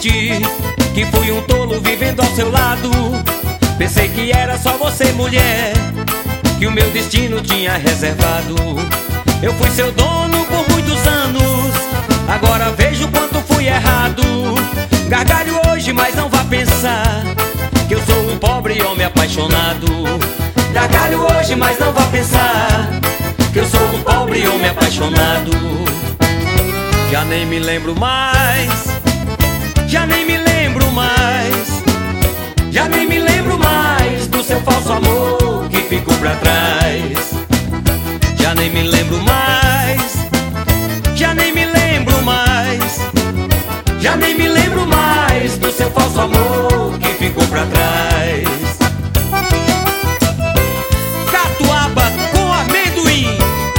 admitir que fui um tolo vivendo ao seu lado. Pensei que era só você, mulher, que o meu destino tinha reservado. Eu fui seu dono por muitos anos, agora vejo quanto fui errado. Gargalho hoje, mas não vá pensar que eu sou um pobre homem apaixonado. Gargalho hoje, mas não vá pensar que eu sou um pobre homem apaixonado. Já nem me lembro mais, já nem me lembro mais, já nem me lembro mais do seu falso amor que ficou pra trás. Já nem me lembro mais, já nem me lembro mais, já nem me lembro mais do seu falso amor que ficou pra trás. Catuaba com amendoim.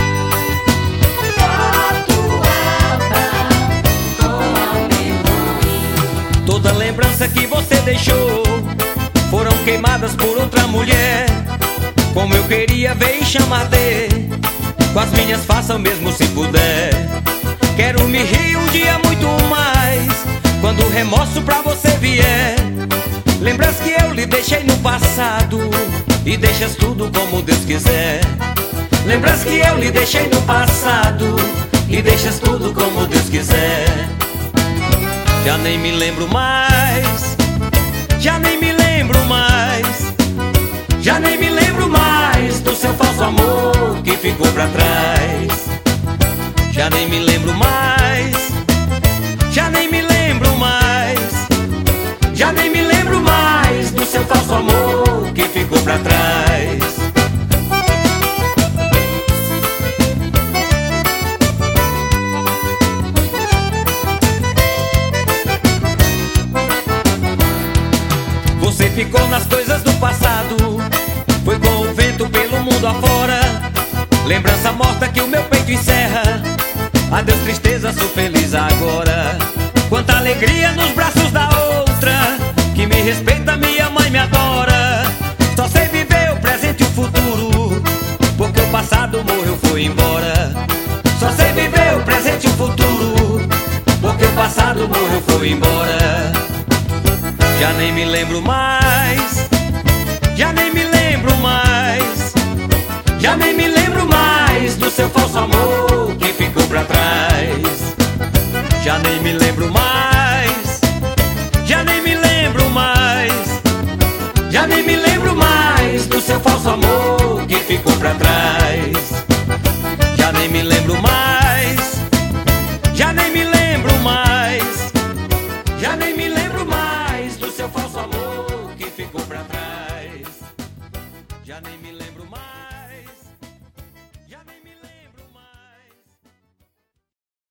Toda lembrança que você deixou foram queimadas por outra mulher. Como eu queria ver e chamar de com as minhas façam mesmo se puder. Quero me rir um dia muito mais quando o remorso pra você vier. Lembras que eu lhe deixei no passado e deixas tudo como Deus quiser. Lembras que eu lhe deixei no passado e deixas tudo como Deus quiser. Já nem me lembro mais, já nem me lembro mais, já nem me lembro mais do seu falso amor que ficou pra trás. Já nem me lembro mais, já nem me lembro mais, já nem me lembro mais do seu falso amor que ficou pra trás. Você ficou nas coisas do passado, foi com o vento pelo mundo afora. Lembrança morta que o meu peito encerra. Adeus tristeza, sou feliz agora. Quanta alegria nos braços da outra, que me respeita, me ama e me adora. Só sei viver o presente e o futuro, porque o passado morreu, foi embora. Só sei viver o presente e o futuro, porque o passado morreu, foi embora. Já nem me lembro mais, já nem me lembro mais, já nem me lembro mais do seu falso amor que ficou pra trás. Já nem me lembro mais, já nem me lembro mais, já nem me lembro mais do seu falso amor que ficou pra trás. Já nem me lembro mais, já nem me lembro mais, já nem me lembro mais do seu falso amor que ficou pra trás. Já nem me lembro.